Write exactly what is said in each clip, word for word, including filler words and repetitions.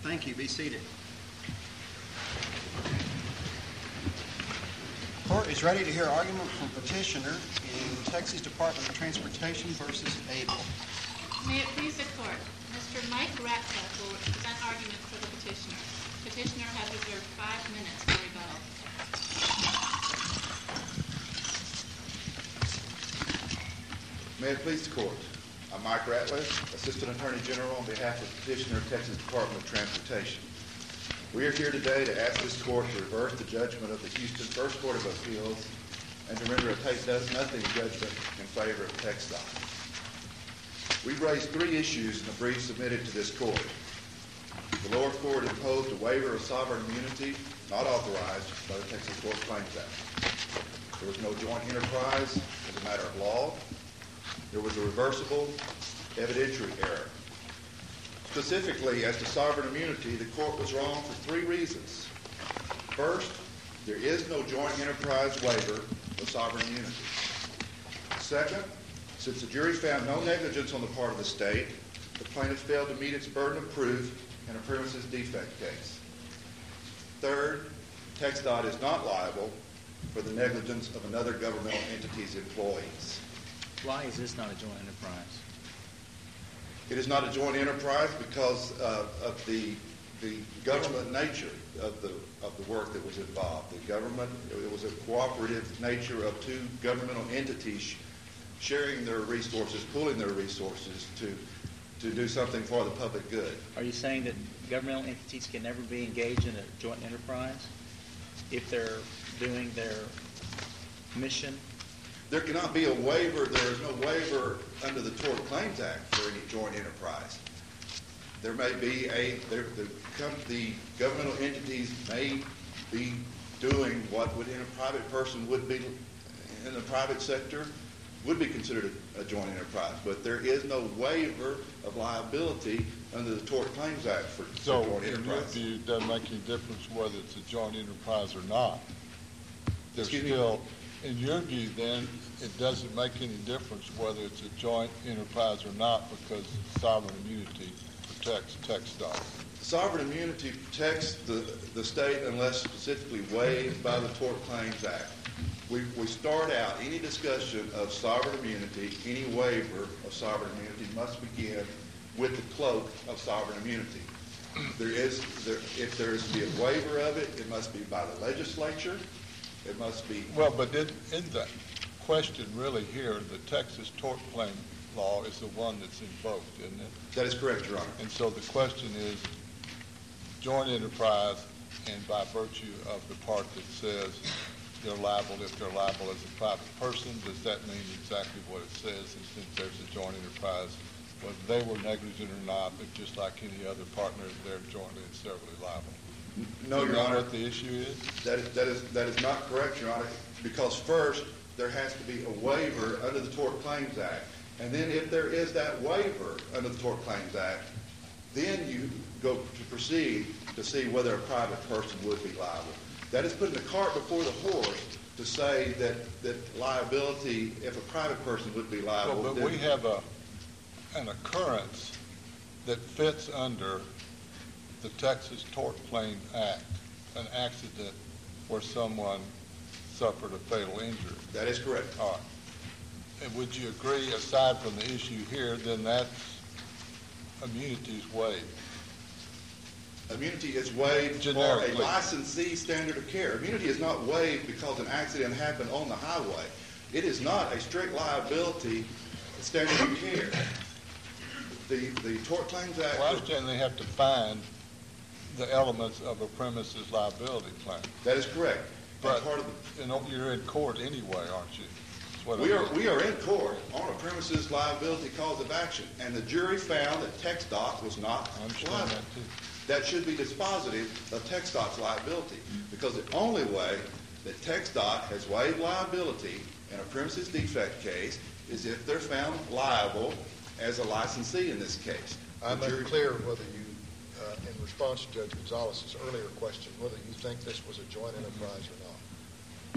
Thank you. Be seated. Court is ready to hear argument from petitioner in Texas Department of Transportation versus Abel. May it please the court, Mister Mike Ratcliffe will present argument for the petitioner. Petitioner has reserved five minutes for rebuttal. May it please the court. I'm Mike Ratcliffe, Assistant Attorney General on behalf of petitioner, Texas Department of Transportation. We are here today to ask this court to reverse the judgment of the Houston First Court of Appeals and to render a take does nothing judgment in favor of TxDOT. We've raised three issues in the brief submitted to this court. The lower court imposed a waiver of sovereign immunity not authorized by the Texas Tort Claims Act. There was no joint enterprise as a matter of law. There was a reversible evidentiary error. Specifically, as to sovereign immunity, the court was wrong for three reasons. First, there is no joint enterprise waiver of sovereign immunity. Second, since the jury found no negligence on the part of the state, the plaintiff failed to meet its burden of proof in a premises defect case. Third, TxDOT is not liable for the negligence of another governmental entity's employees. Why is this not a joint enterprise? It is not a joint enterprise because uh, of the the government nature of the of the work that was involved. The government, it was a cooperative nature of two governmental entities sharing their resources, pooling their resources to to do something for the public good. Are you saying that governmental entities can never be engaged in a joint enterprise if they're doing their mission? There cannot be a waiver. There is no waiver under the Tort Claims Act for any joint enterprise. There may be a, there, the, the governmental entities may be doing what would in a private person would be, in the private sector, would be considered a, a joint enterprise. But there is no waiver of liability under the Tort Claims Act for, so for joint enterprise. So in your view, it doesn't make any difference whether it's a joint enterprise or not. There's Excuse still... me? In your view, then, it doesn't make any difference whether it's a joint enterprise or not because sovereign immunity protects TxDOT. Sovereign immunity protects the, the state unless specifically waived by the Tort Claims Act. We, we start out any discussion of sovereign immunity, any waiver of sovereign immunity must begin with the cloak of sovereign immunity. There is, there, if there is to be a waiver of it, it must be by the legislature. It must be. Well, but in, in the question really here, the Texas Tort Claim Law is the one that's invoked, isn't it? That is correct, Your Honor. And so the question is joint enterprise, and by virtue of the part that says they're liable if they're liable as a private person, does that mean exactly what it says? And since there's a joint enterprise, whether they were negligent or not, but just like any other partner, they're jointly and severally liable. No, Your Your Honor. Honor. What the issue is? That is, that is that is not correct, Your Honor, because first there has to be a waiver under the Tort Claims Act. And then if there is that waiver under the Tort Claims Act, then you go to proceed to see whether a private person would be liable. That is putting the cart before the horse to say that, that liability, if a private person would be liable. Well, but we have a an occurrence that fits under the Texas Tort Claims Act, an accident where someone suffered a fatal injury. That is correct. All right. And would you agree, aside from the issue here, then that's immunity is waived? Immunity is waived for a licensee standard of care. Immunity is not waived because an accident happened on the highway. It is not a strict liability standard of care. The, the Tort Claims Act... Well, I understand they have to find the elements of a premises liability claim. That is correct. But part of the, you know, you're in court anyway, aren't you? We are, we are in court on a premises liability cause of action, and the jury found that TxDOT was not liable. That, too. That should be dispositive of TxDOT's liability, because the only way that TxDOT has waived liability in a premises defect case is if they're found liable as a licensee in this case. I'm unclear whether you, uh, in response to Judge Gonzalez's earlier question, whether you think this was a joint enterprise or not.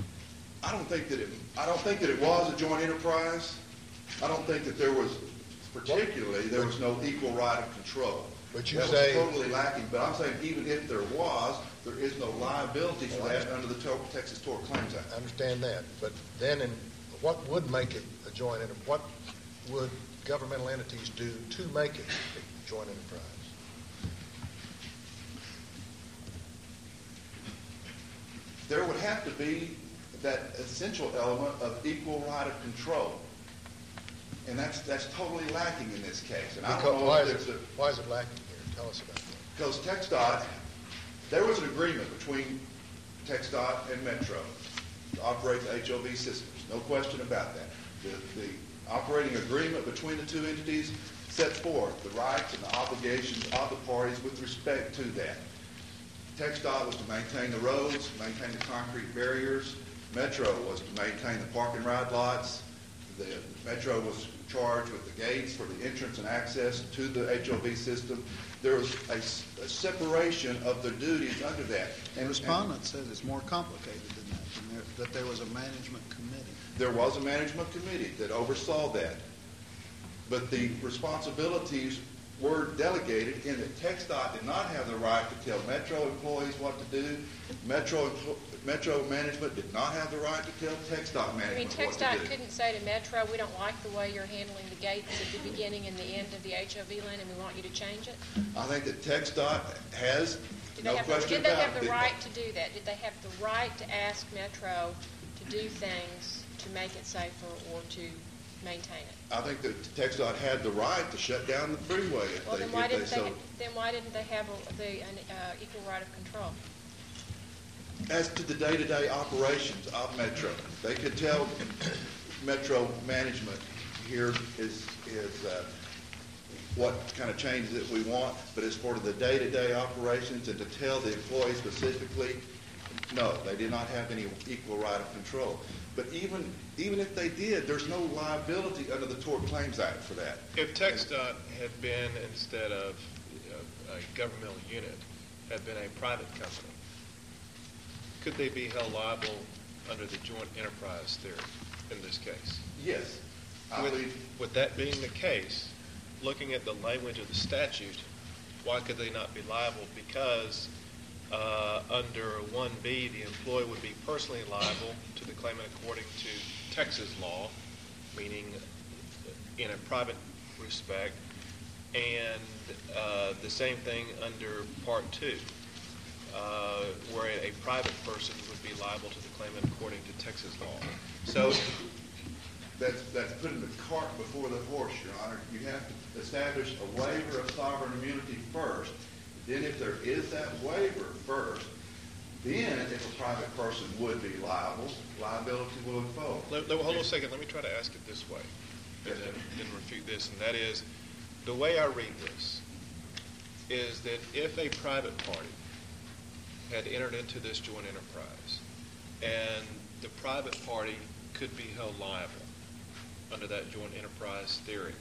I don't think that it. I don't think that it was a joint enterprise. I don't think that there was particularly, there was no equal right of control. But you That say- was totally lacking, but I'm saying even if there was, there is no liability for that under the To- Texas Tort Claims Act. I understand that, but then in, what would make it a joint enterprise? What would governmental entities do to make it a joint enterprise? There would have to be that essential element of equal right of control. And that's, that's totally lacking in this case. And I Because, don't know why if is there's it, a, why is it lacking here? Tell us about that. because TxDOT, there was an agreement between TxDOT and Metro to operate the H O V systems. No question about that. The, the operating agreement between the two entities set forth the rights and the obligations of the parties with respect to that. TxDOT was to maintain the roads, maintain the concrete barriers. Metro was to maintain the park and ride lots. The Metro was charged with the gates for the entrance and access to the H O V system. There was a, a separation of the duties under that. And respondent says it's more complicated than that, and there, that there was a management committee. There was a management committee that oversaw that. But the responsibilities were delegated in that TxDOT did not have the right to tell Metro employees what to do. Metro Metro management did not have the right to tell TxDOT I mean, management what to TxDOT do. couldn't say to Metro, we don't like the way you're handling the gates at the beginning and the end of the H O V lane, and we want you to change it? I think that TxDOT has, Did no they have, the- question did they about have it. the right to do that? Did they have the right to ask Metro to do things to make it safer or to maintain it? I think that TxDOT had the right to shut down the freeway if Well, they, then why if they didn't they, so. ha- then why didn't they have a- the, an uh, equal right of control? As to the day-to-day operations of Metro, they could tell Metro management here is, is uh, what kind of changes that we want, but as for the day-to-day operations and to tell the employees specifically, no, they did not have any equal right of control. But even, even if they did, there's no liability under the Tort Claims Act for that. If TxDOT had been, instead of uh, a governmental unit, had been a private company, could they be held liable under the joint enterprise theory in this case? Yes, I With, believe, with that being the case, looking at the language of the statute, why could they not be liable? Because uh, under one B, the employee would be personally liable to the claimant according to Texas law, meaning in a private respect, and uh, the same thing under Part two, uh, where a private person would be liable to the claimant according to Texas law. So that's, that's putting the cart before the horse, Your Honor. You have to establish a waiver of sovereign immunity first. Then if there is that waiver first, then if a private person would be liable, liability will unfold. Let, let, hold on a second. Let me try to ask it this way, and then, then refute this. And that is, the way I read this is that if a private party had entered into this joint enterprise, and the private party could be held liable under that joint enterprise theory,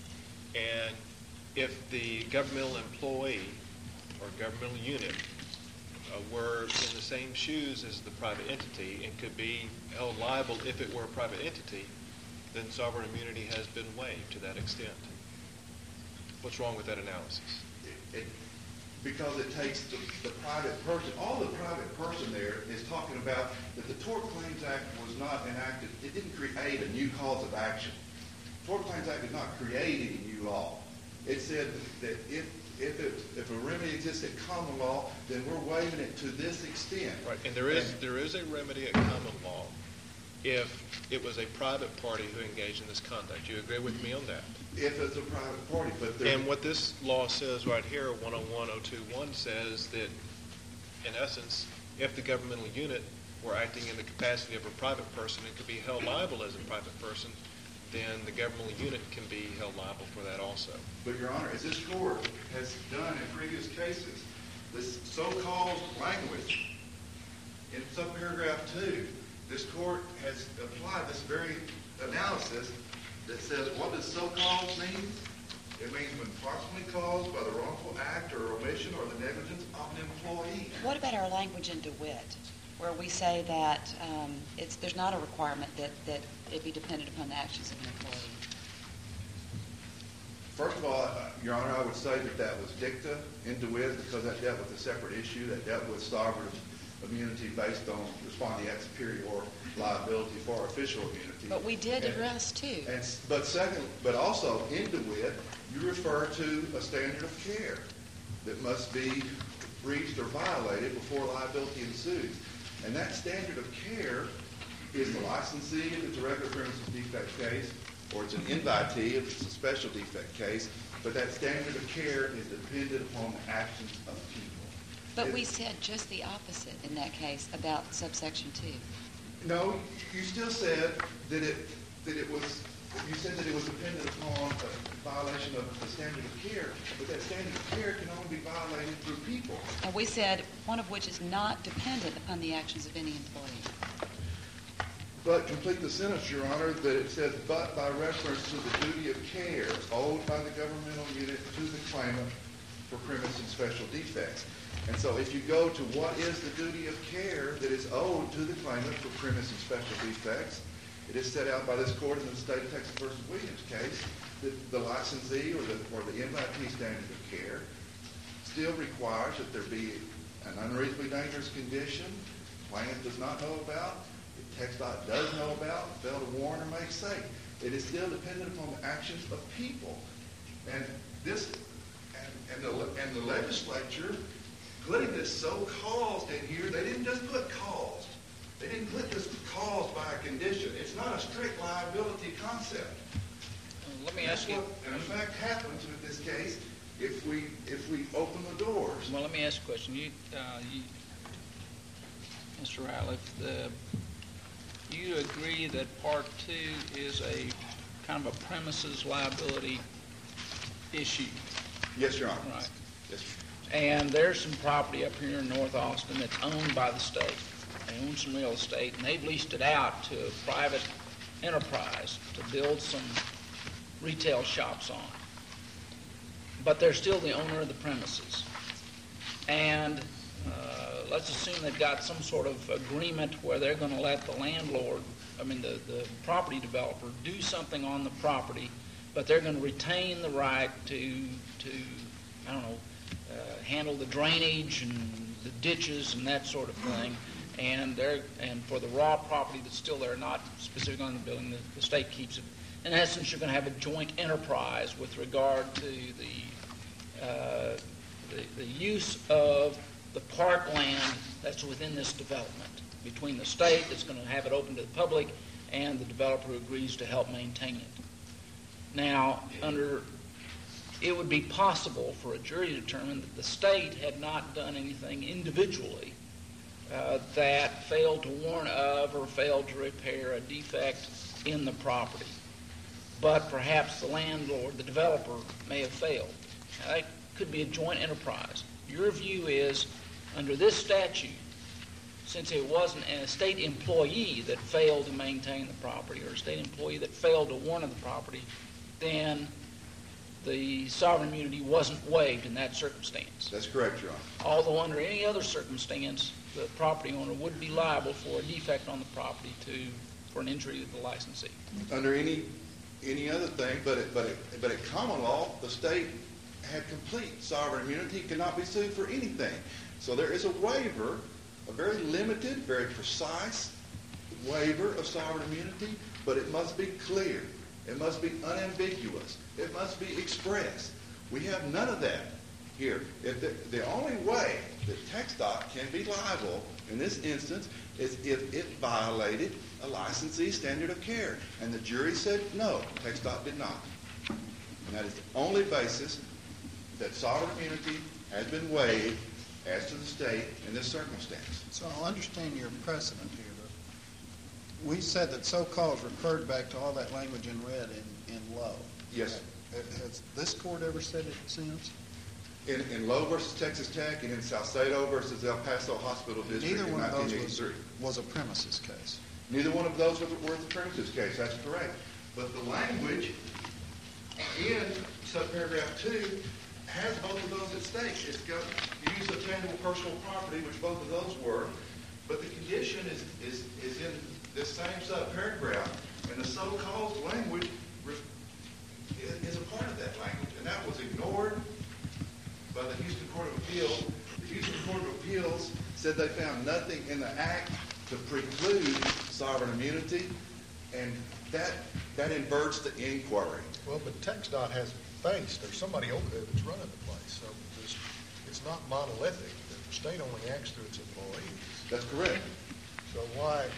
and if the governmental employee or governmental unit uh, were in the same shoes as the private entity and could be held liable if it were a private entity, then sovereign immunity has been waived to that extent. What's wrong with that analysis? It, it, because it takes the, the private person, all the private person there is talking about that the Tort Claims Act was not enacted. It didn't create a new cause of action. The Tort Claims Act did not create any new law. It said that if If, it, if a remedy exists at common law, then we're waiving it to this extent. Right, and there is there is a remedy at common law if it was a private party who engaged in this conduct. You agree with me on that? If it's a private party, but there. And what this law says right here, one oh one oh two one, says that, in essence, if the governmental unit were acting in the capacity of a private person and could be held liable as a private person, then the governmental unit can be held liable for that also. But, Your Honor, as this court has done in previous cases, this so-called language in subparagraph two, this court has applied this very analysis that says, what does so-called mean? It means when proximately caused by the wrongful act or omission or the negligence of an employee. What about our language in DeWitt, where we say that um, it's, there's not a requirement that, that it be dependent upon the actions of an employee? First of all, uh, Your Honor, I would say that that was dicta in DeWitt because that dealt with a separate issue, that dealt with sovereign immunity based on respondeat superior liability for official immunity. But we did And- address too. And, s- but second, but also in DeWitt, you refer to a standard of care that must be breached or violated before liability ensues. And that standard of care is the licensee if it's a regular premises defect case, or it's an invitee if it's a special defect case, but that standard of care is dependent upon the actions of people. But It- we said just the opposite in that case about subsection two. No, you still said that it, that it was, you said that it was dependent upon a violation of the standard of care, but that standard of care can only be violated through people. And we said one of which is not dependent upon the actions of any employee. But complete the sentence, Your Honor, that it says, but by reference to the duty of care owed by the governmental unit to the claimant for premise and special defects. And so if you go to what is the duty of care that is owed to the claimant for premise and special defects, it is set out by this court in the State of Texas versus Williams case that the licensee or the, or the invitee standard of care still requires that there be an unreasonably dangerous condition plaintiff does not know about, TxDOT does know about, fail to warn or make safe. It is still dependent upon the actions of people. And this, and, and, the, and the legislature putting this so caused in here, they didn't just put caused. They didn't put this caused by a condition. It's not a strict liability concept. Let me And ask that's you. what, in fact, happens in this case if we if we open the doors. Well, let me ask you a question. You, uh, you Mister Ratliff, the, you agree that Part Two is a kind of a premises liability issue, Yes, Your Honor. right? Yes. And there's some property up here in North Austin that's owned by the state. They own some real estate, and they've leased it out to a private enterprise to build some retail shops on. But they're still the owner of the premises. And uh, let's assume they've got some sort of agreement where they're going to let the landlord, I mean the, the property developer, do something on the property, but they're going to retain the right to, to I don't know, uh, handle the drainage and the ditches and that sort of thing. And they're, and for the raw property that's still there, not specific on the building, the, the state keeps it. In essence, you're going to have a joint enterprise with regard to the, uh, the, the use of the parkland that's within this development between the state that's going to have it open to the public and the developer who agrees to help maintain it. Now, under, it would be possible for a jury to determine that the state had not done anything individually uh, that failed to warn of or failed to repair a defect in the property. But perhaps the landlord, the developer, may have failed. Now, that could be a joint enterprise. Your view is, under this statute, since it wasn't a state employee that failed to maintain the property or a state employee that failed to warn of the property, then the sovereign immunity wasn't waived in that circumstance. That's correct, Your Honor. Although under any other circumstance, the property owner would be liable for a defect on the property to, for an injury to the licensee. Under any any other thing, but it, but it, but at common law, the state had complete sovereign immunity, could not be sued for anything. So there is a waiver, a very limited, very precise waiver of sovereign immunity, but it must be clear. It must be unambiguous. It must be expressed. We have none of that here. If the, the only way that TxDOT can be liable in this instance is if it violated a licensee standard of care. And the jury said no, TxDOT did not. And that is the only basis that sovereign immunity has been waived as to the state in this circumstance. So I'll understand your precedent here. But we said that so-called referred back to all that language in red in, in Lowe. Yes. Has this court ever said it since? In, in Lowe versus Texas Tech and in Salcedo versus El Paso Hospital District Neither in one of those nineteen was, eighty-three. was a premises case. Neither one of those were the premises case. That's correct. But the language in subparagraph two has both of those at stake. It's got the use of tangible personal property, which both of those were, but the condition is is, is in this same subparagraph, and the so-called language is a part of that language. that was ignored by the Houston Court of Appeals. The Houston Court of Appeals said they found nothing in the act to preclude sovereign immunity, and that that inverts the inquiry. Well, but TxDOT has faced, there's somebody over there that's running the place, so there's, it's not monolithic. The state only acts through its employees. That's correct. So why,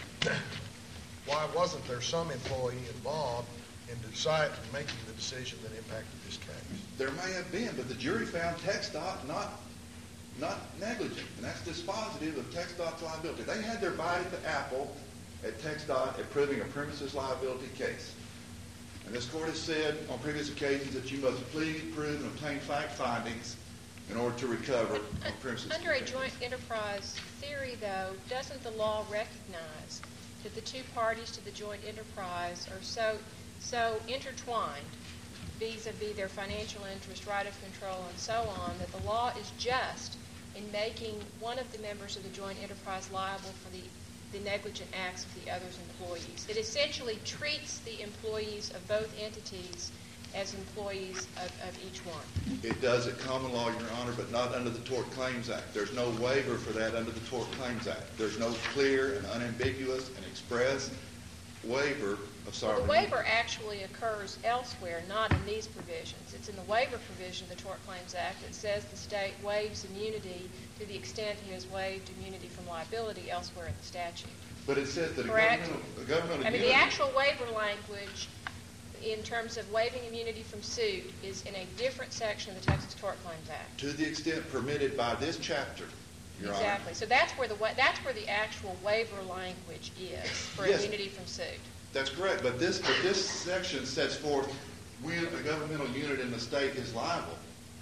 why wasn't there some employee involved in deciding, making the decision that impacted this case? There may have been, but the jury found TxDOT not not negligent, and that's dispositive of TxDOT's liability. They had their bite at the apple at TxDOT at proving a premises liability case. And this court has said on previous occasions that you must plead, prove, and obtain fact findings in order to recover on premises. Under a joint enterprise theory, though, doesn't the law recognize that the two parties to the joint enterprise are so so intertwined vis-a-vis their financial interest, right of control, and so on, that the law is just in making one of the members of the joint enterprise liable for the, the negligent acts of the other's employees? It essentially treats the employees of both entities as employees of, of each one. It does at common law, Your Honor, but not under the Tort Claims Act. There's no waiver for that under the Tort Claims Act. There's no clear and unambiguous and express waiver of sovereign Well, the waiver actually occurs elsewhere, not in these provisions. It's in the waiver provision of the Tort Claims Act. It says the state waives immunity to the extent he has waived immunity from liability elsewhere in the statute. But it says that a Correct. governmental, a governmental I mean, unity- the actual waiver language in terms of waiving immunity from suit is in a different section of the Texas Tort Claims Act. to the extent permitted by this chapter, Your Honor. Exactly. So that's where the wa- that's where the actual waiver language is for Yes. immunity from suit. That's correct, but this, but this section sets forth when a governmental unit in the state is liable.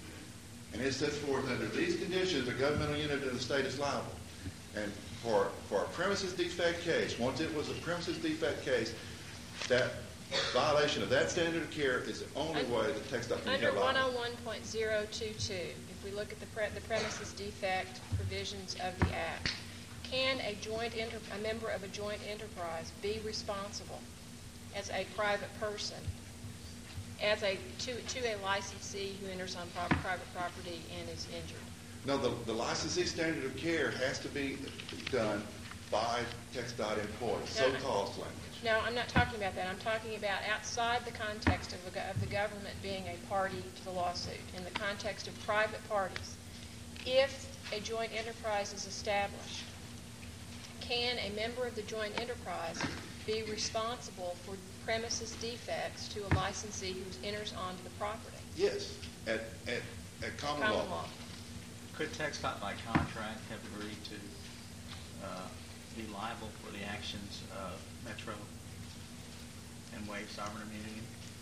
And it sets forth under these conditions, a governmental unit in the state is liable. And for, for a premises defect case, once it was a premises defect case, that violation of that standard of care is the only Un- way that TxDOT can Under get one liable. oh one point oh two two, if we look at the, pre- the premises defect provisions of the Act, can a joint enter- a member of a joint enterprise be responsible as a private person, as a to, to a licensee who enters on pro- private property and is injured? No, the, the licensee standard of care has to be done by TxDOT employees, No, so no. cost language. No, I'm not talking about that. I'm talking about outside the context of, a, go- of the government being a party to the lawsuit, in the context of private parties. If a joint enterprise is established, can a member of the joint enterprise be responsible for premises defects to a licensee who enters onto the property? Yes, at, at, at common, Common law. Could TxDOT by contract have agreed to uh, be liable for the actions of Metro and waive sovereign immunity?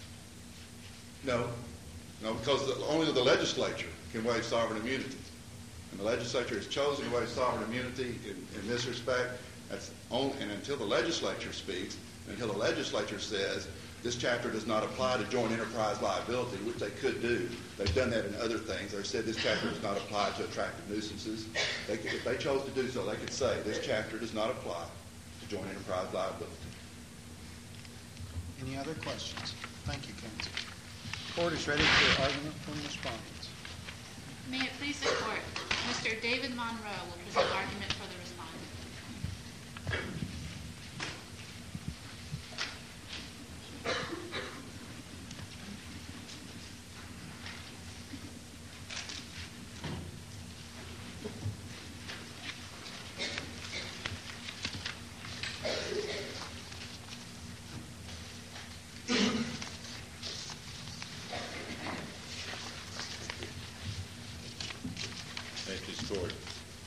No, no, because the, only the legislature can waive sovereign immunity. And the legislature has chosen to waive sovereign immunity in, in this respect. That's only, and until the legislature speaks, until the legislature says this chapter does not apply to joint enterprise liability, which they could do. They've done that in other things. They've said this chapter does not apply to attractive nuisances. They could, if they chose to do so, they could say this chapter does not apply to joint enterprise liability. Any other questions? Thank you, counsel. Court is ready for argument from respondents. May it please the court, Mister David Monroe will present argument for the respondent. Thank you, Court.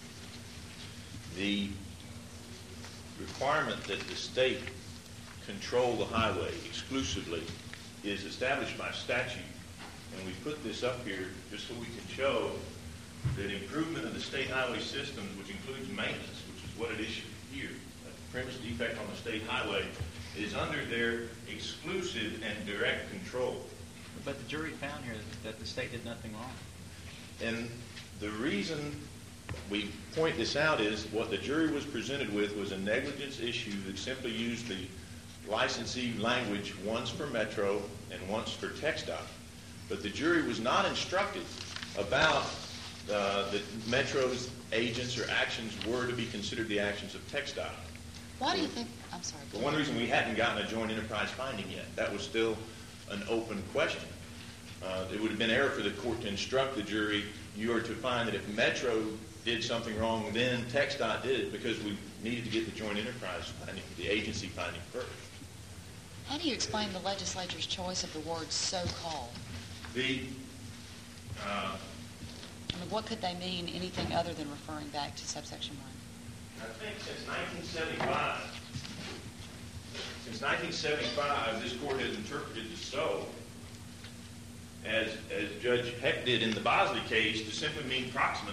The requirement that the state control the highway exclusively is established by statute, and we put this up here just so we can show that improvement of the state highway systems, which includes maintenance, which is what it is here, a premise defect on the state highway, is under their exclusive and direct control. But the jury found here that the state did nothing wrong. And the reason we point this out is what the jury was presented with was a negligence issue that simply used the licensee language once for Metro and once for TxDOT. But the jury was not instructed about uh, that Metro's agents or actions were to be considered the actions of TxDOT. Why do you think, I'm sorry. For one reason, we hadn't gotten a joint enterprise finding yet. That was still an open question. Uh, it would have been error for the court to instruct the jury, you are to find that if Metro did something wrong, then TxDOT did it, because we needed to get the joint enterprise finding, the agency finding first. How do you explain the legislature's choice of the word so-called? The, uh, I mean, what could they mean, anything other than referring back to subsection one? I think since nineteen seventy-five, since nineteen seventy-five, this court has interpreted the so as, as Judge Heck did in the Bosley case to simply mean proximately.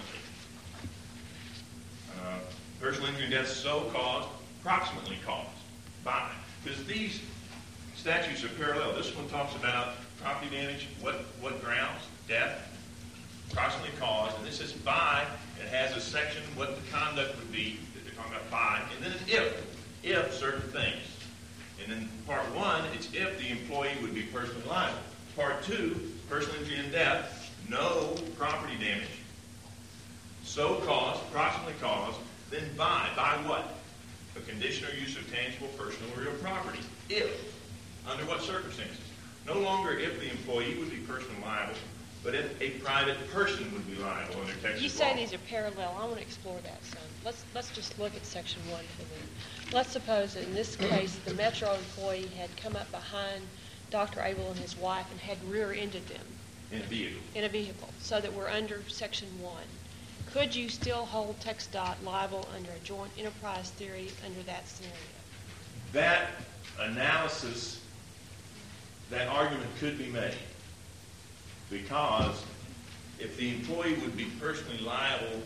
Uh, personal injury and death so caused, proximately caused by. Because these statutes are parallel. This one talks about property damage, what, what grounds, death, approximately caused, and this is by, it has a section what the conduct would be that they're talking about by, and then it's if, if certain things. And then part one, it's if the employee would be personally liable. Part two, personal injury and death, no property damage, so caused, approximately caused, then by, by what? A condition or use of tangible, personal, or real property. If, under what circumstances? No longer if the employee would be personally liable, but if a private person would be liable under Texas law. You say these are parallel. I want to explore that some. Let's, let's just look at section one for a minute. Let's suppose that in this case, the Metro employee had come up behind Doctor Abel and his wife and had rear-ended them. In a vehicle. In a vehicle, so that we're under section one. Could you still hold TxDOT liable under a joint enterprise theory under that scenario? That analysis, that argument could be made, because if the employee would be personally liable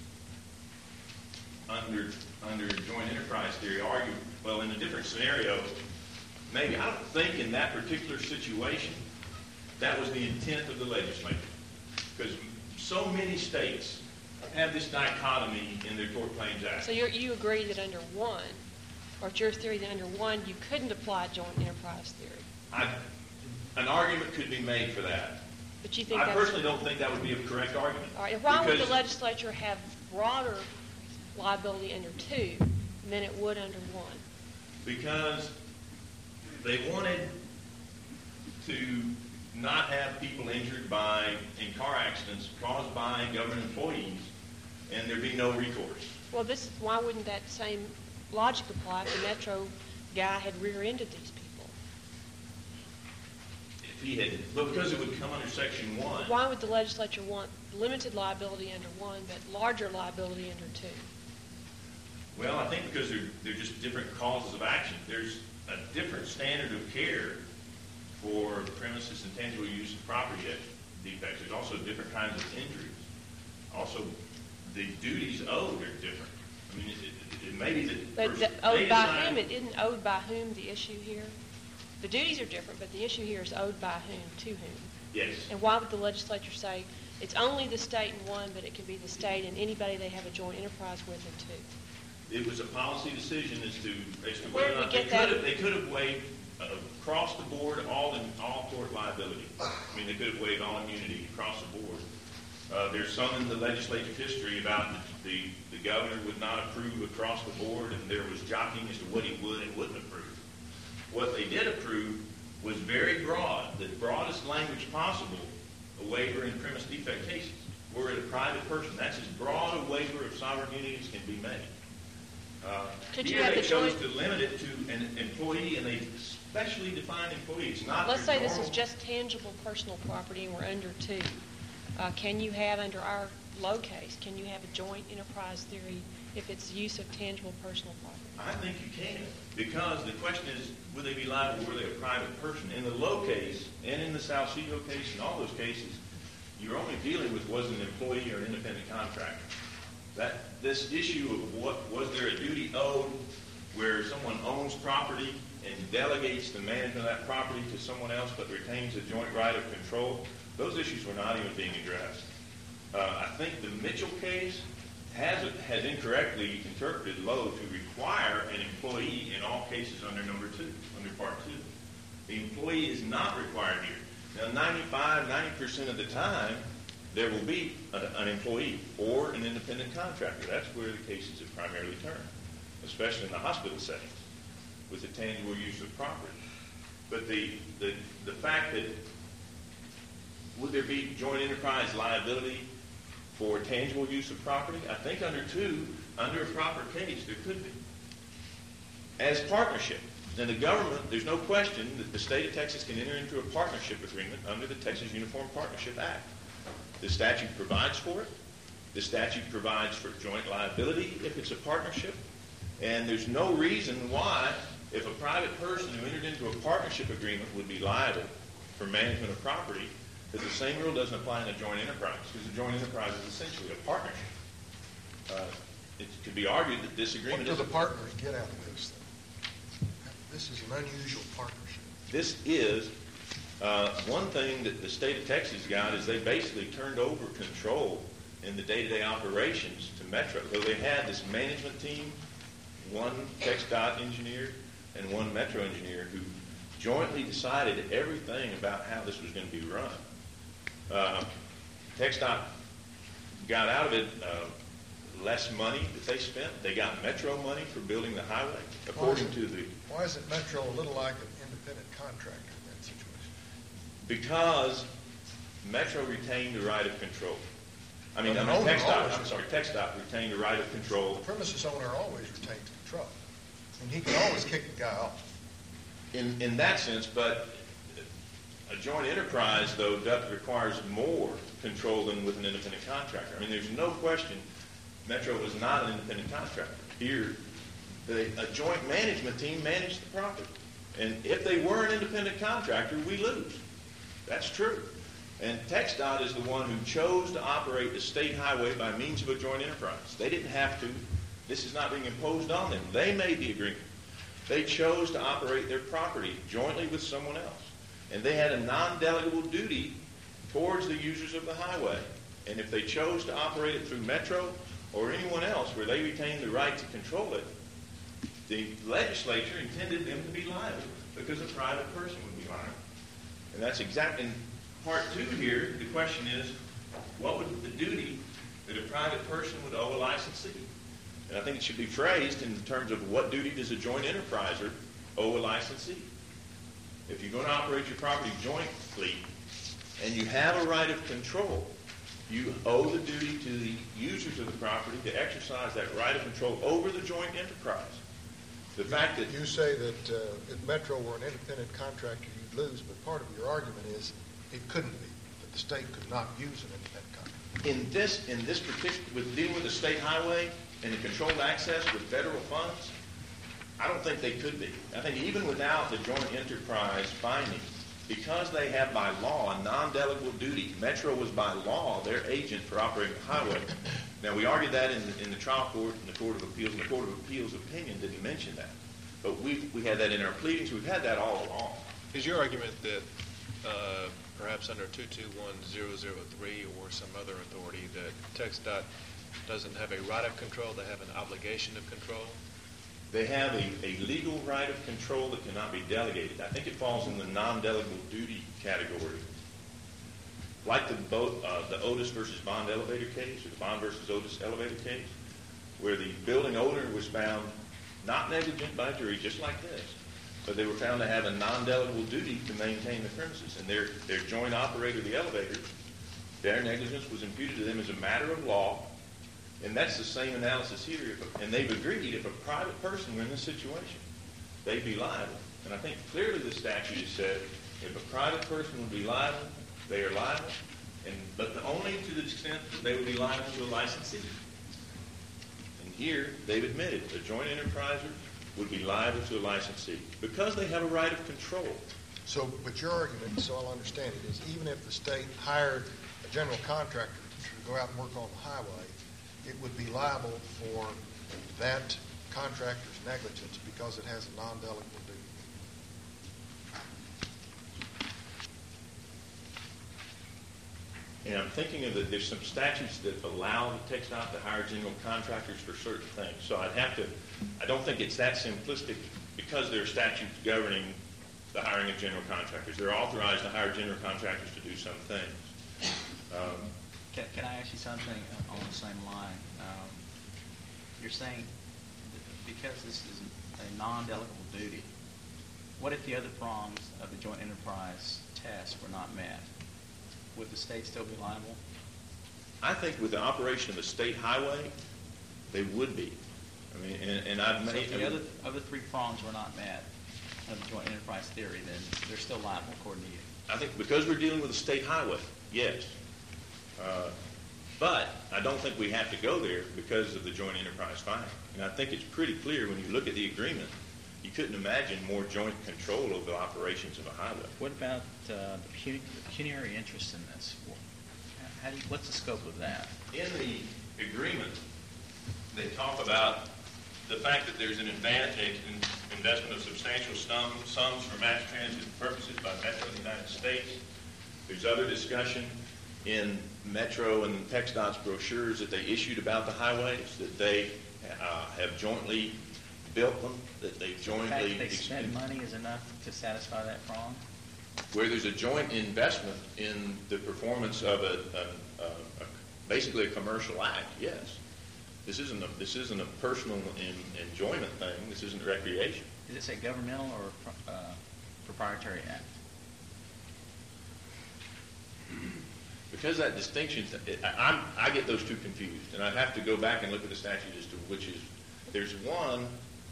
under under joint enterprise theory, argue well in a different scenario, maybe. I don't think in that particular situation that was the intent of the legislature, because so many states have this dichotomy in their Tort Claims Act. So you you agree that under one, or it's your theory that under one, you couldn't apply joint enterprise theory? I, an argument could be made for that. But you think I that's, personally don't think that would be a correct argument. all right, and why would because the legislature have broader liability under two than it would under one? Because they wanted to not have people injured by in car accidents caused by government employees, and there be no recourse. Well, this why wouldn't that same logic apply if the Metro guy had rear-ended these people? If he had, but because it would come under Section One. Why would the legislature want limited liability under one but larger liability under two? Well, I think because they're they're just different causes of action. There's a different standard of care for premises and tangible use of property defects. There's also different kinds of injuries. Also, the duties owed are different. I mean, it, it, it may be that But first the, they owed by decide- whom? It isn't owed by whom the issue here? The duties are different, but the issue here is owed by whom, to whom? Yes. And why would the legislature say it's only the state in one, but it can be the state and anybody they have a joint enterprise with in two? It was a policy decision as to as to Where whether did or we not they get that? could have they could have waived uh, across the board all in, all tort liability. I mean, they could have waived all immunity across the board. Uh, there's some in the legislative history about the, the the governor would not approve across the board, and there was jockeying as to what he would and wouldn't approve. What they did approve was very broad, the broadest language possible, a waiver in premise defect cases. We're a private person. That's as broad a waiver of sovereign immunity as can be made. Uh, Could you here have they the chose joint- to limit it to an employee, and they specially defined employee. It's not Let's your say this is normal- just tangible personal property and we're under two. Uh, can you have, under our low case, can you have a joint enterprise theory if it's use of tangible personal property? I think you can, because the question is, would they be liable, were they a private person? In the low case, and in the Salcedo case, and all those cases, you're only dealing with was an employee or an independent contractor. That this issue of what was there a duty owed where someone owns property and delegates the management of that property to someone else but retains a joint right of control, those issues were not even being addressed. Uh, I think the Mitchell case has has incorrectly interpreted Lowe to require an employee in all cases under number two, under part two. The employee is not required here. Now, ninety-five, ninety percent of the time, there will be a, an employee or an independent contractor. That's where the cases have primarily turned, especially in the hospital settings with the tangible use of property. But the, the, the fact that would there be joint enterprise liability for tangible use of property? I think under two, under a proper case, there could be. As partnership, then the government, there's no question that the state of Texas can enter into a partnership agreement under the Texas Uniform Partnership Act. The statute provides for it. The statute provides for joint liability if it's a partnership. And there's no reason why, if a private person who entered into a partnership agreement would be liable for management of property, that the same rule doesn't apply in a joint enterprise, because a joint enterprise is essentially a partnership. Uh, it could be argued that this agreement What do is... the partners get out of this, then? This is an unusual partnership. This is, uh, one thing that the state of Texas got is they basically turned over control in the day-to-day operations to Metro. So they had this management team, one TxDOT engineer and one Metro engineer who jointly decided everything about how this was going to be run. Uh, TxDOT got out of it uh, less money that they spent. They got Metro money for building the highway, according to the... Why isn't Metro a little like an independent contractor in that situation? Because Metro retained the right of control. I mean, But I an mean owner TxDOT, always- I'm sorry, TxDOT retained the right of control. The premises owner always retains control. And he can always kick the guy off. In, in that sense, but a joint enterprise, though, does, requires more control than with an independent contractor. I mean, there's no question Metro was not an independent contractor. Here, the, a joint management team managed the property. And if they were an independent contractor, we lose. That's true. And TxDOT is the one who chose to operate the state highway by means of a joint enterprise. They didn't have to. This is not being imposed on them. They made the agreement. They chose to operate their property jointly with someone else. And they had a non-delegable duty towards the users of the highway. And if they chose to operate it through Metro or anyone else where they retained the right to control it, the legislature intended them to be liable because a private person would be liable. And that's exactly, in part two here, the question is, what would the duty that a private person would owe a licensee? And I think it should be phrased in terms of what duty does a joint enterpriser owe a licensee? If you're going to operate your property jointly and you have a right of control, you owe the duty to the users of the property to exercise that right of control over the joint enterprise. The fact that... You say that uh, if Metro were an independent contractor, you'd lose, but part of your argument is it couldn't be, that the state could not use an independent contractor. In this, in this particular, with dealing with the state highway and the controlled access with federal funds, I don't think they could be. I think even without the joint enterprise finding, because they have by law a non-delegable duty, Metro was by law their agent for operating the highway. Now, we argued that in the, in the trial court and the Court of Appeals, and the Court of Appeals opinion didn't mention that. But we we had that in our pleadings. We've had that all along. Is your argument that uh, perhaps under two two one zero zero three or some other authority that TxDOT doesn't have a right of control, they have an obligation of control? They have a, a legal right of control that cannot be delegated. I think it falls in the non-delegable duty category. Like the, boat, uh, the Otis versus Bond elevator case, or the Bond versus Otis elevator case, where the building owner was found not negligent by a jury, just like this, but they were found to have a non-delegable duty to maintain the premises. And their, their joint operator of the elevator, their negligence was imputed to them as a matter of law. And that's the same analysis here. If, and they've agreed if a private person were in this situation, they'd be liable. And I think clearly the statute has said if a private person would be liable, they are liable, and but the, only to the extent that they would be liable to a licensee. And here they've admitted a joint enterpriser would be liable to a licensee because they have a right of control. So, but your argument, so I'll understand it, is even if the state hired a general contractor to go out and work on the highway, it would be liable for that contractor's negligence because it has a non-delegable duty. And I'm thinking of that there's some statutes that allow the TxDOT to hire general contractors for certain things. So I'd have to, I don't think it's that simplistic because there are statutes governing the hiring of general contractors. They're authorized to hire general contractors to do some things. Um, Can, can I ask you something on the same line? Um, you're saying that because this is a non-delegable duty, what if the other prongs of the joint enterprise test were not met? Would the state still be liable? I think with the operation of a state highway, they would be. I mean, and, and I've So made... if the other, other three prongs were not met of the joint enterprise theory, then they're still liable according to you? I think because we're dealing with a state highway, yes. Uh, but I don't think we have to go there because of the joint enterprise finding. And I think it's pretty clear when you look at the agreement, you couldn't imagine more joint control of the operations of a highway. What about uh, the pecuni- pecuniary interest in this? How do you, what's the scope of that? In the agreement, they talk about the fact that there's an advantage in investment of substantial sum, sums for mass transit purposes by Metro of the United States. There's other discussion in Metro and TxDOT's brochures that they issued about the highways, that they uh, have jointly built them, that they've jointly... The fact that they spent money is enough to satisfy that prong? Where there's a joint investment in the performance of a, a, a, a basically a commercial act, yes. This isn't a, this isn't a personal in, enjoyment thing. This isn't recreation. Is it say governmental or uh, proprietary act? Because that distinction, it, I, I'm, I get those two confused, and I'd have to go back and look at the statute as to which is. There's one.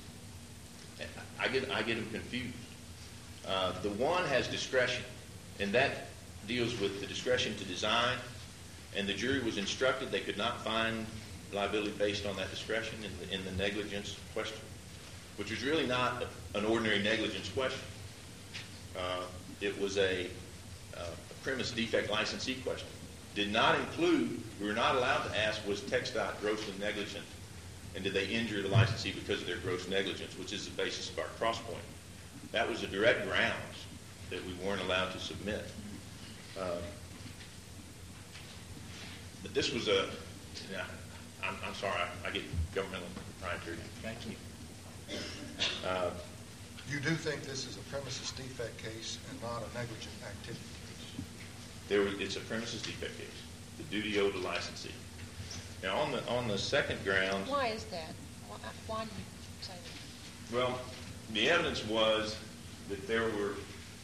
I get I get them confused. Uh, the one has discretion, and that deals with the discretion to design, and the jury was instructed they could not find liability based on that discretion in the, in the negligence question, which was really not a, an ordinary negligence question. Uh, it was a, uh, a premise defect licensee question. Did not include, we were not allowed to ask, was TxDOT grossly negligent, and did they injure the licensee because of their gross negligence, which is the basis of our cross point. That was the direct grounds that we weren't allowed to submit. Uh, but this was a, yeah, I'm, I'm sorry, I, I get governmental proprietary. Thank you. Uh, You do think this is a premises defect case and not a negligent activity case? there was, it's a premises defect case, the duty owed to licensee. Now, on the on the second grounds, Why is that? Why, why do you say that? well, the evidence was that there were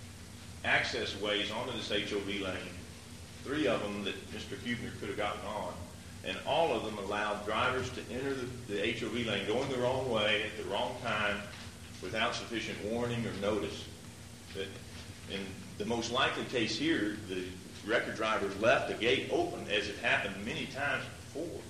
access ways onto this H O V lane, three of them that Mister Huebner could have gotten on, and all of them allowed drivers to enter the, the H O V lane going the wrong way at the wrong time without sufficient warning or notice. That in the most likely case here, the record driver left the gate open, as it happened many times before,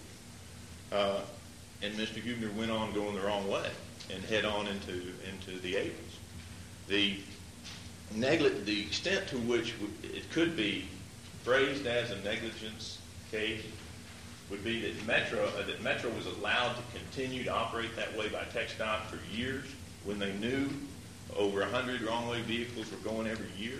uh, and Mister Huebner went on going the wrong way and head on into into the aprons. The negli- the extent to which it could be phrased as a negligence case would be that Metro uh, that Metro was allowed to continue to operate that way by TxDOT for years when they knew over one hundred wrong-way vehicles were going every year.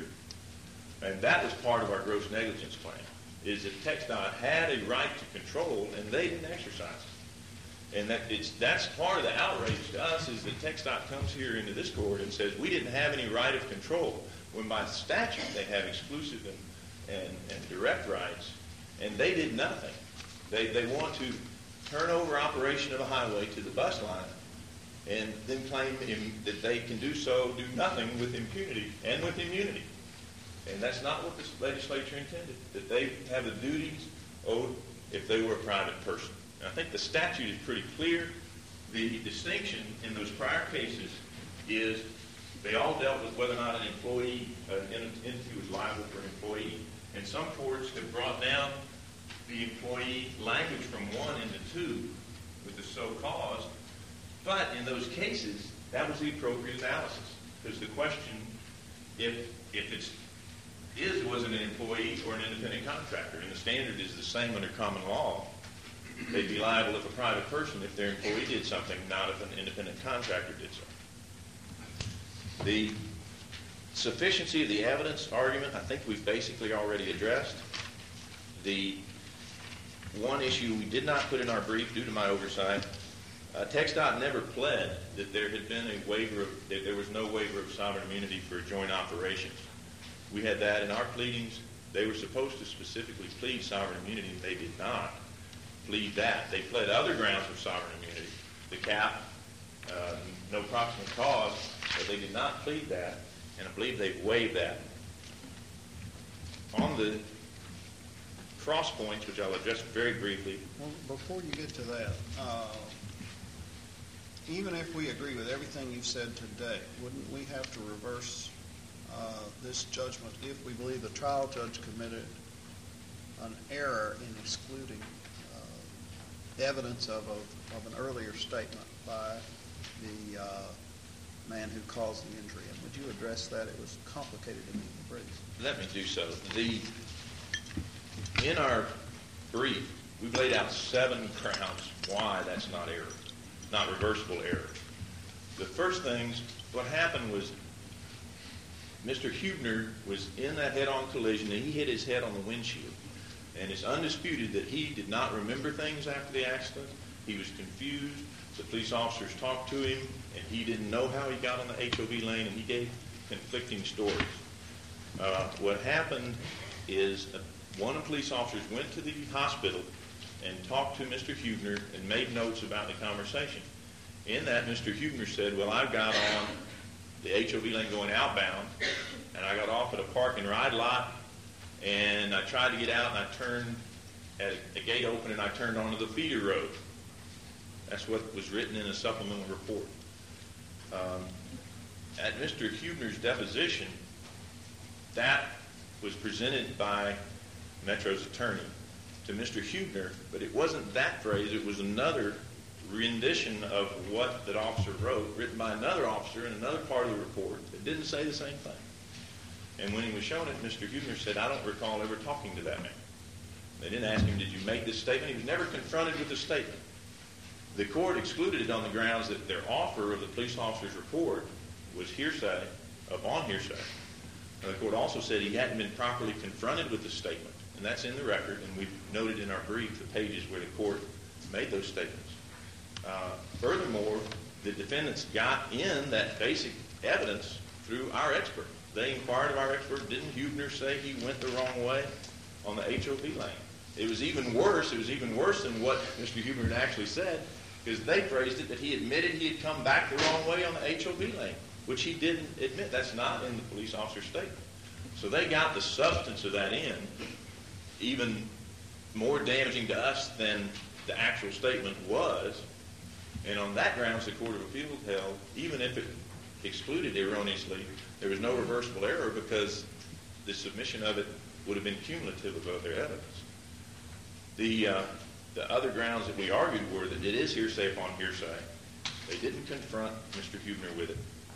And that was part of our gross negligence claim, is that TxDOT had a right to control, and they didn't exercise it. And that it's that's part of the outrage to us, is that TxDOT comes here into this court and says we didn't have any right of control, when by statute they have exclusive and, and, and direct rights, and they did nothing. They, they want to turn over operation of a highway to the bus line and then claim im- that they can do so, do nothing with impunity and with immunity. And that's not what the legislature intended, that they have the duties owed if they were a private person. And I think the statute is pretty clear. The distinction in those prior cases is they all dealt with whether or not an employee, uh, an entity was liable for an employee. And some courts have brought down the employee language from one into two with the so caused. But in those cases, that was the appropriate analysis. Because the question, if if it's is was it an employee or an independent contractor, and the standard is the same under common law, they'd be liable if a private person, if their employee did something, not if an independent contractor did so. The sufficiency of the evidence argument, I think we've basically already addressed. The one issue we did not put in our brief due to my oversight Uh, TxDOT never pled that there had been a waiver of, that there was no waiver of sovereign immunity for joint operations. We had that in our pleadings. They were supposed to specifically plead sovereign immunity, and they did not plead that. They pled other grounds of sovereign immunity, the cap, uh, no proximate cause, but they did not plead that, and I believe they've waived that. On the cross points, which I'll address very briefly. Well, before you get to that, uh, even if we agree with everything you've said today, wouldn't we have to reverse uh, this judgment if we believe the trial judge committed an error in excluding uh, evidence of, a, of an earlier statement by the uh, man who caused the injury? And would you address that? It was complicated to me in the brief. Let me do so. The, in our brief, we've laid out seven grounds why that's not error, not reversible error. The first things, what happened was Mister Huebner was in that head-on collision, and he hit his head on the windshield. And it's undisputed that he did not remember things after the accident. He was confused. The police officers talked to him, and he didn't know how he got on the H O V lane, and he gave conflicting stories. Uh, what happened is uh, one of the police officers went to the hospital and talked to Mister Huebner and made notes about the conversation. In that, Mister Huebner said, well, I got on the H O V lane going outbound, and I got off at a park and ride lot, and I tried to get out, and I turned at a, a gate open, and I turned onto the feeder road. That's what was written in a supplemental report. Um, at Mister Huebner's deposition, that was presented by Metro's attorney to Mister Huebner, but it wasn't that phrase. It was another rendition of what that officer wrote, written by another officer in another part of the report that didn't say the same thing. And when he was shown it, Mister Huebner said, I don't recall ever talking to that man. They didn't ask him, did you make this statement? He was never confronted with the statement. The court excluded it on the grounds that their offer of the police officer's report was hearsay, upon hearsay. And the court also said he hadn't been properly confronted with the statement, and that's in the record, and we've noted in our brief the pages where the court made those statements. Uh, furthermore, the defendants got in that basic evidence through our expert. They inquired of our expert, didn't Huebner say he went the wrong way on the H O V lane? It was even worse. It was even worse than what Mister Huebner had actually said, because they phrased it that he admitted he had come back the wrong way on the H O V lane, which he didn't admit. That's not in the police officer's statement. So they got the substance of that in, even more damaging to us than the actual statement was. And on that grounds, the Court of Appeals held, even if it excluded erroneously, there was no reversible error because the submission of it would have been cumulative of other evidence. The, uh, the other grounds that we argued were that it is hearsay upon hearsay. They didn't confront Mister Huebner with it.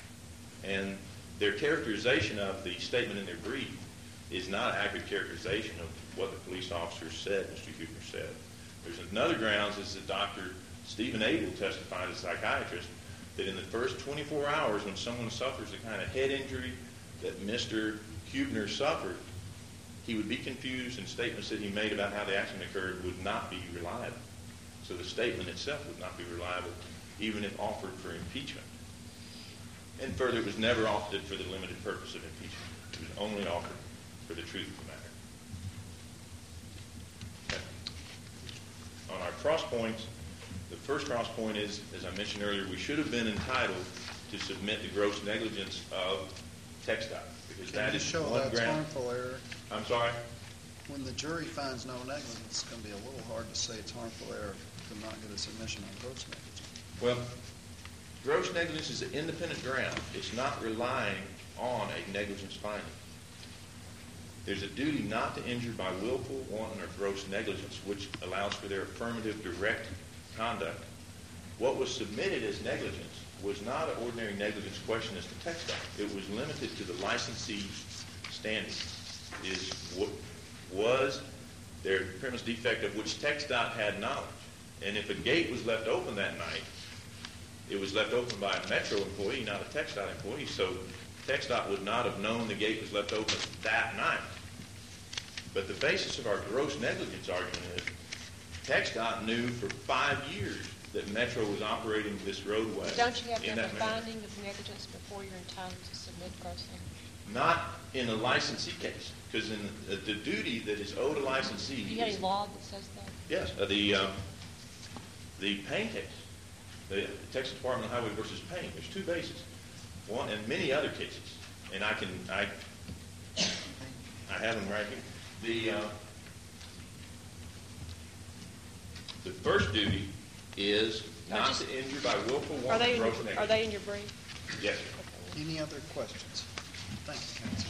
And their characterization of the statement in their brief is not an accurate characterization of what the police officer said, Mister Huebner said. There's another grounds is that Doctor Stephen Abel testified as a psychiatrist that in the first twenty-four hours when someone suffers the kind of head injury that Mister Huebner suffered, he would be confused, and statements that he made about how the accident occurred would not be reliable. So the statement itself would not be reliable, even if offered for impeachment. And further, it was never offered for the limited purpose of impeachment. It was only offered for the truth of the matter. Okay. On our cross points, the first cross point is, as I mentioned earlier, we should have been entitled to submit the gross negligence of TxDOT, because Can that you is show one that's ground. harmful error? I'm sorry? When the jury finds no negligence, it's going to be a little hard to say it's harmful error to not get a submission on gross negligence. Well, gross negligence is an independent ground. It's not relying on a negligence finding. There's a duty not to injure by willful, wanton, or gross negligence, which allows for their affirmative, direct conduct. What was submitted as negligence was not an ordinary negligence question as to TxDOT. It was limited to the licensee standing. Is what was their premise defect of which TxDOT had knowledge. And if a gate was left open that night, it was left open by a Metro employee, not a TxDOT employee, so TxDOT would not have known the gate was left open that night. But the basis of our gross negligence argument is TxDOT knew for five years that Metro was operating this roadway. Don't you have to in have a that manner. finding of negligence before you're entitled to submit gross negligence? Not in a licensee case, because in the, the duty that is owed a licensee. Do you have is- any law that says that? Yes, uh, the, um, the Payne case, the Texas Department of Highway versus Payne. There's two bases, one and many other cases, and I can I I have them right here. The uh, the first duty is No, not just- to injure by willful Are want they or in gross your, negligence. are they in your brief? Yes. Any other questions? Thanks, Counsel.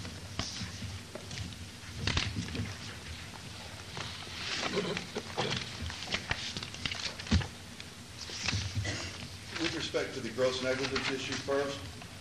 With respect to the gross negligence issue first,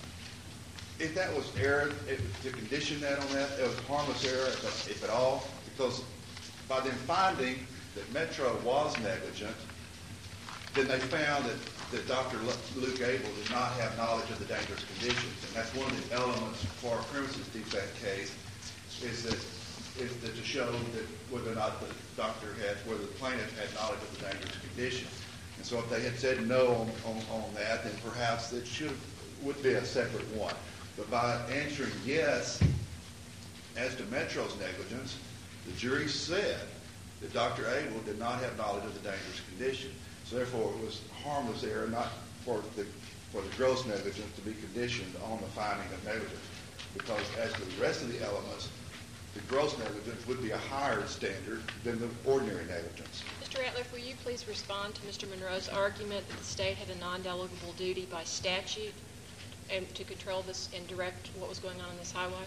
if that was error, if, to condition that on that, it was harmless error, if, if at all, because by them finding that Metro was negligent, then they found that, that Doctor Luke Abel did not have knowledge of the dangerous conditions. And that's one of the elements for a premises defect case, is that, is that to show that whether or not the doctor had, whether the plaintiff had knowledge of the dangerous conditions. And so if they had said no on, on, on that, then perhaps it should would be a separate one. But by answering yes as to Metro's negligence, the jury said that Doctor Abel did not have knowledge of the dangerous condition. So therefore, it was harmless error, not for the for the gross negligence to be conditioned on the finding of negligence. Because as to the rest of the elements, the gross negligence would be a higher standard than the ordinary negligence. Mister Ratliff, will you please respond to Mister Monroe's argument that the state had a non-delegable duty by statute and to control this and direct what was going on on this highway?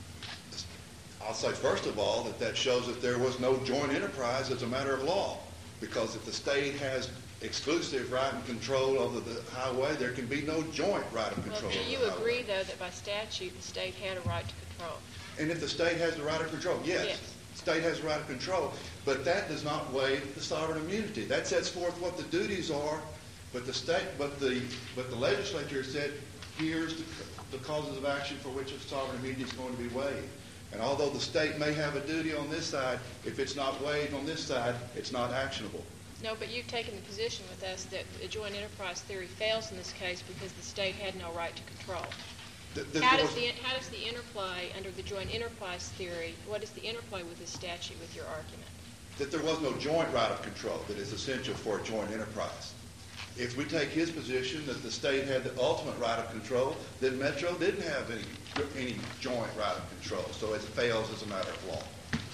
I'll say first of all that that shows that there was no joint enterprise as a matter of law. Because if the state has exclusive right and control over the highway, there can be no joint right of control Well, do over you the highway. agree, though, that by statute the state had a right to control? And if the state has the right of control, yes, Yes. the state has the right of control, but that does not waive the sovereign immunity. That sets forth what the duties are, but the state, but the, but the legislature said, here's the, the causes of action for which a sovereign immunity is going to be waived. And although the state may have a duty on this side, if it's not waived on this side, it's not actionable. No, but you've taken the position with us that the joint enterprise theory fails in this case because the state had no right to control. The- the- How there does was- the, how does the interplay under the joint enterprise theory, what is the interplay with this statute with your argument? that there was no joint right of control that is essential for a joint enterprise. If we take his position that the state had the ultimate right of control, then Metro didn't have any any joint right of control, so it fails as a matter of law.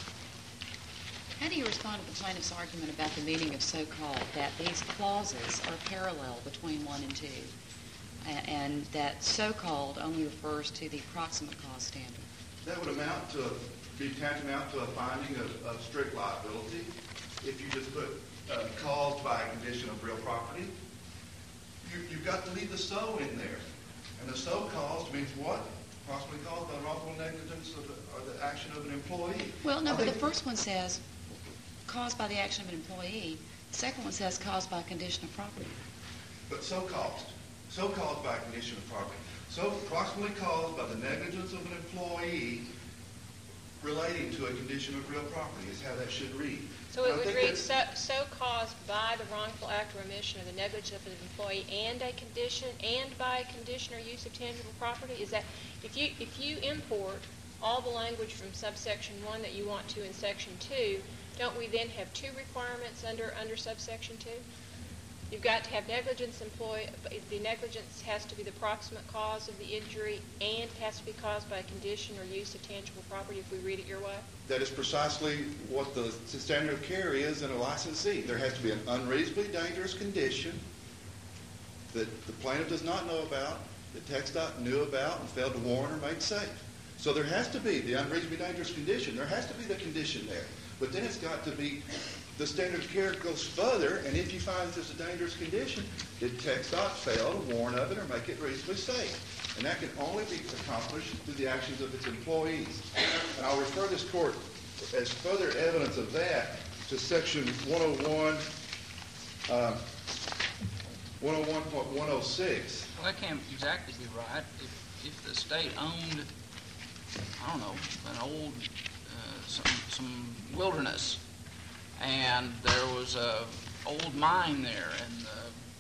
How do you respond to the plaintiff's argument about the meaning of so-called, that these clauses are parallel between one and two, a- and that so-called only refers to the proximate cause standard? That would amount to, be tantamount to a finding of, of strict liability if you just put uh, caused by a condition of real property. You, you've got to leave the so in there. And the so caused means what? Possibly caused by wrongful negligence of the, or the action of an employee. Well, no, I but the think- first one says caused by the action of an employee. The second one says caused by a condition of property. But so caused. So caused by a condition of property. So approximately caused by the negligence of an employee relating to a condition of real property is how that should read. So I it would think read, that's- so, so caused by the wrongful act or omission of the negligence of an employee and a condition, and by a condition or use of tangible property? Is that, if you, if you import all the language from subsection one that you want to in section two, don't we then have two requirements under, under subsection two? You've got to have negligence employee, the negligence has to be the proximate cause of the injury, and it has to be caused by a condition or use of tangible property, if we read it your way? That is precisely what the standard of care is in a licensee. There has to be an unreasonably dangerous condition that the plaintiff does not know about, that TxDOT knew about and failed to warn or make safe. So there has to be the unreasonably dangerous condition. There has to be the condition there. But then it's got to be, the standard of care goes further, and if you find there's a dangerous condition, did TxDOT fail to warn of it or make it reasonably safe? And that can only be accomplished through the actions of its employees. And I'll refer this court as further evidence of that to section one oh one, uh, one oh one point one oh six. Well, that can't exactly be right. If, if the state owned, I don't know, an old, uh, some, some wilderness, and there was a old mine there, and the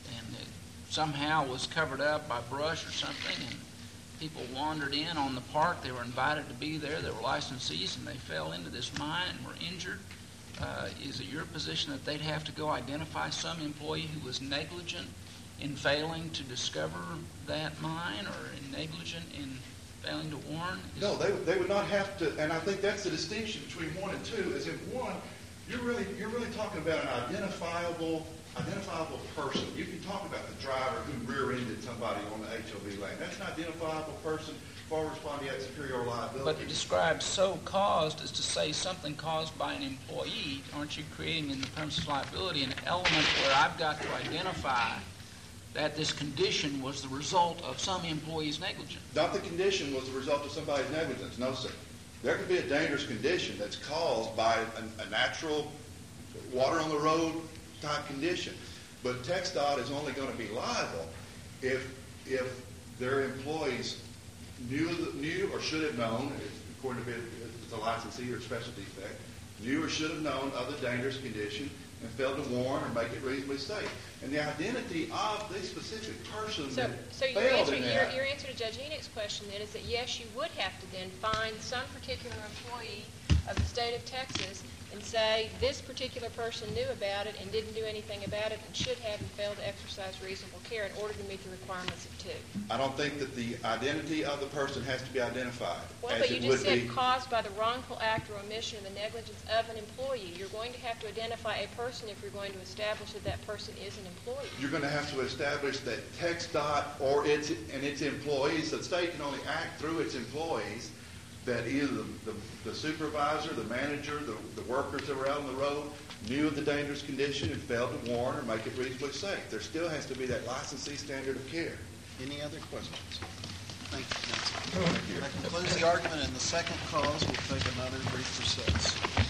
somehow was covered up by brush or something, and people wandered in on the park. They were invited to be there. They were licensees, and they fell into this mine and were injured. Uh, is it your position that they'd have to go identify some employee who was negligent in failing to discover that mine, or in negligent in failing to warn? Is No, they, they would not have to, and I think that's the distinction between one and two, is in one, you're really, you're really talking about an identifiable, identifiable person. You can talk about the driver who rear-ended somebody on the H O V lane. That's an identifiable person for respondeat superior liability. But to describe so caused is to say something caused by an employee. Aren't you creating in the premises liability an element where I've got to identify that this condition was the result of some employee's negligence? Not the condition was the result of somebody's negligence, no, sir. There can be a dangerous condition that's caused by a, a natural water on the road type condition. But TxDOT is only going to be liable if if their employees knew knew or should have known, according to if it's a licensee or special defect, knew or should have known of the dangerous condition and failed to warn or make it reasonably safe. And the identity of the specific person So, that so your failed answer, in your, that. your answer to Judge Enoch's question then is that yes, you would have to then find some particular employee of the state of Texas and say this particular person knew about it and didn't do anything about it and should have and failed to exercise reasonable care in order to meet the requirements of two. I don't think that the identity of the person has to be identified. Well, as but you it just would said be. caused by the wrongful act or omission of the negligence of an employee. You're going to have to identify a person if you're going to establish that that person is an employee. You're going to have to establish that TxDOT or its and its employees, the state can only act through its employees, that either the, the, the supervisor, the manager, the, the workers that were out on the road knew of the dangerous condition and failed to warn or make it reasonably safe. There still has to be that licensee standard of care. Any other questions? Thank you, counsel. That concludes the argument in the second cause. We'll take another brief recess.